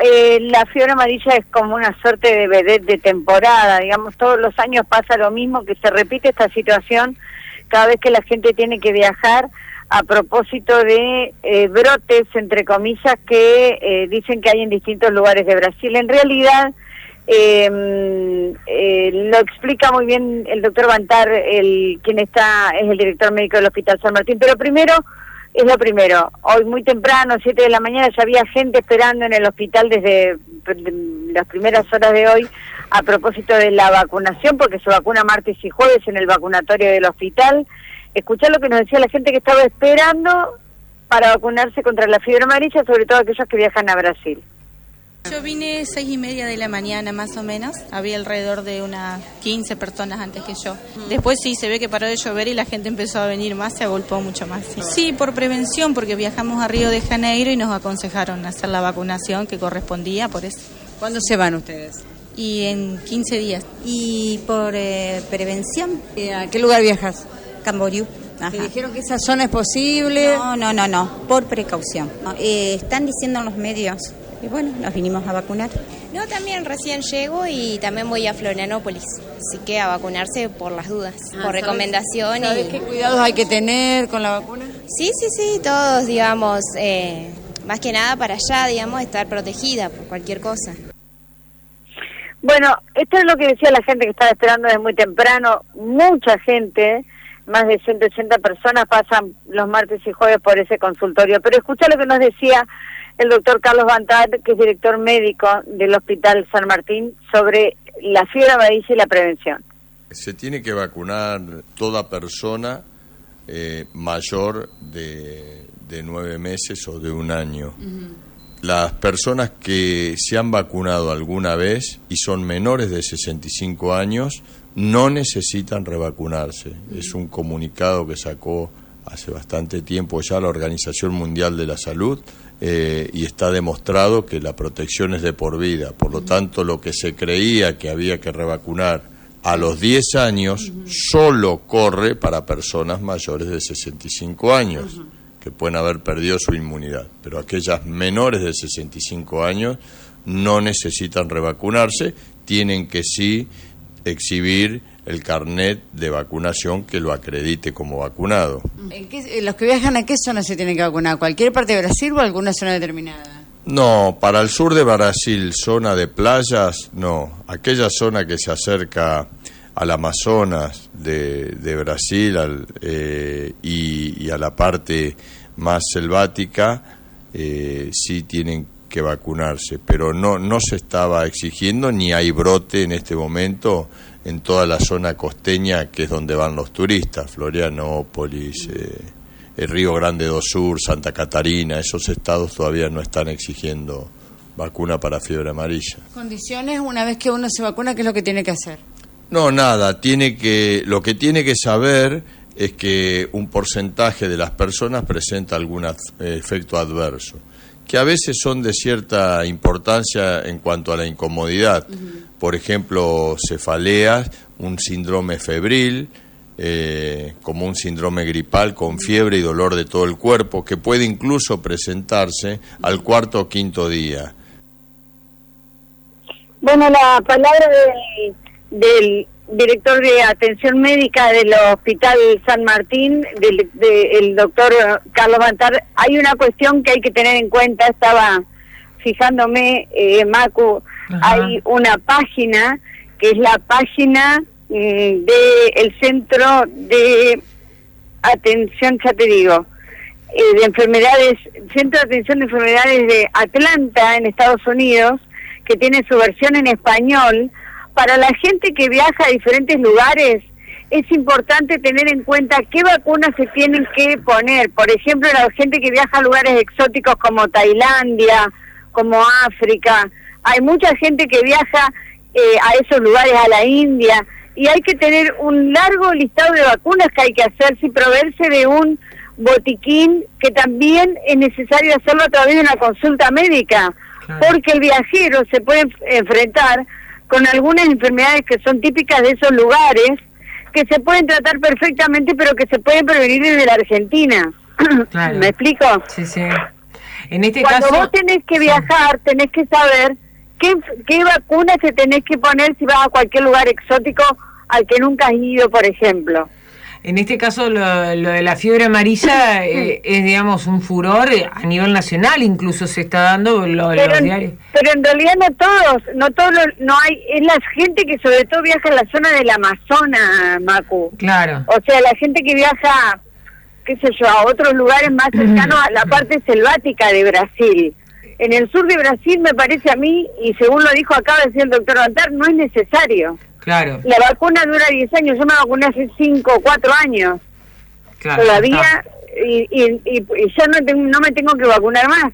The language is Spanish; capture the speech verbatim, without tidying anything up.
eh, la fiebre amarilla es como una suerte de vedette de temporada, digamos, todos los años pasa lo mismo, que se repite esta situación cada vez que la gente tiene que viajar a propósito de eh, brotes, entre comillas, que eh, dicen que hay en distintos lugares de Brasil. En realidad, eh, eh, lo explica muy bien el doctor Bantar, el quien está es el director médico del Hospital San Martín, pero primero... Es lo primero, hoy muy temprano, siete de la mañana, ya había gente esperando en el hospital desde las primeras horas de hoy a propósito de la vacunación, porque se vacuna martes y jueves en el vacunatorio del hospital. Escuchá lo que nos decía la gente que estaba esperando para vacunarse contra la fiebre amarilla, sobre todo aquellos que viajan a Brasil. Yo vine seis y media de la mañana más o menos, había alrededor de unas quince personas antes que yo. Después sí, se ve que paró de llover y la gente empezó a venir más, se agolpó mucho más. Sí, sí, por prevención, porque viajamos a Río de Janeiro y nos aconsejaron hacer la vacunación que correspondía, por eso. ¿Cuándo se van ustedes? Y en quince días. ¿Y por eh, prevención? ¿A qué lugar viajas? Camboriú. ¿Te dijeron que esa zona es posible? No, no, no, no, por precaución. Eh, están diciendo en los medios... Y bueno, nos vinimos a vacunar. No, también recién llego y también voy a Florianópolis. Así que a vacunarse por las dudas, ah, por ¿sabes, recomendación. ¿Sabes y... qué cuidados hay que tener con la vacuna? Sí, sí, sí, todos, digamos, eh, más que nada para allá, digamos, estar protegida por cualquier cosa. Bueno, esto es lo que decía la gente que estaba esperando desde muy temprano. Mucha gente, más de ciento ochenta personas pasan los martes y jueves por ese consultorio. Pero escucha lo que nos decía el doctor Carlos Bantar, que es director médico del Hospital San Martín, sobre la fiebre amarilla y la prevención. Se tiene que vacunar toda persona eh, mayor de, de nueve meses o de un año. Uh-huh. Las personas que se han vacunado alguna vez y son menores de sesenta y cinco años no necesitan revacunarse. Uh-huh. Es un comunicado que sacó hace bastante tiempo ya la Organización Mundial de la Salud, eh, y está demostrado que la protección es de por vida. Por lo tanto, lo que se creía que había que revacunar a los diez años, uh-huh, solo corre para personas mayores de sesenta y cinco años, uh-huh, que pueden haber perdido su inmunidad. Pero aquellas menores de sesenta y cinco años no necesitan revacunarse, tienen que sí exhibir el carnet de vacunación que lo acredite como vacunado. ¿En qué, los que viajan a qué zona se tienen que vacunar? ¿Cualquier parte de Brasil o alguna zona determinada? No, para el sur de Brasil, zona de playas, no. Aquella zona que se acerca al Amazonas de, de Brasil al, eh, y, y a la parte más selvática, eh, sí tienen que vacunarse, pero no, no se estaba exigiendo ni hay brote en este momento en toda la zona costeña, que es donde van los turistas, Florianópolis, eh, el Río Grande do Sur, Santa Catarina. Esos estados todavía no están exigiendo vacuna para fiebre amarilla. ¿Condiciones una vez que uno se vacuna, qué es lo que tiene que hacer? No, nada, tiene que, lo que tiene que saber es que un porcentaje de las personas presenta algún ad, eh, efecto adverso, que a veces son de cierta importancia en cuanto a la incomodidad. Uh-huh. Por ejemplo, cefaleas, un síndrome febril, eh, como un síndrome gripal con fiebre y dolor de todo el cuerpo, que puede incluso presentarse al cuarto o quinto día. Bueno, la palabra del, del director de atención médica del Hospital San Martín, del de, el doctor Carlos Bantar. Hay una cuestión que hay que tener en cuenta, estaba fijándome, eh, Macu, ajá, hay una página que es la página mm, del Centro de Atención, ya te digo, eh, de Enfermedades, Centro de Atención de Enfermedades de Atlanta, en Estados Unidos, que tiene su versión en español. Para la gente que viaja a diferentes lugares, es importante tener en cuenta qué vacunas se tienen que poner. Por ejemplo, la gente que viaja a lugares exóticos como Tailandia, como África. Hay mucha gente que viaja eh, a esos lugares, a la India, y hay que tener un largo listado de vacunas que hay que hacerse y proveerse de un botiquín, que también es necesario hacerlo a través de una consulta médica, claro, porque el viajero se puede enfrentar con algunas enfermedades que son típicas de esos lugares, que se pueden tratar perfectamente, pero que se pueden prevenir desde la Argentina. Claro. ¿Me explico? Sí, sí. En este Cuando caso, vos tenés que viajar, tenés que saber qué, qué vacunas te tenés que poner si vas a cualquier lugar exótico al que nunca has ido, por ejemplo. En este caso, lo, lo de la fiebre amarilla eh, es, digamos, un furor a nivel nacional, incluso se está dando lo, pero, los diarios. Pero en realidad no todos, no todos, no hay, es la gente que sobre todo viaja a la zona del Amazonas, Macu. Claro. O sea, la gente que viaja, qué sé yo, a otros lugares más cercanos a la parte selvática de Brasil. En el sur de Brasil, me parece a mí, y según lo dijo, acaba de decir el doctor Bantar, no es necesario. Claro. La vacuna dura diez años, yo me vacuné hace cinco o cuatro años. Claro, Todavía, y, y, y, y ya no, tengo, no me tengo que vacunar más.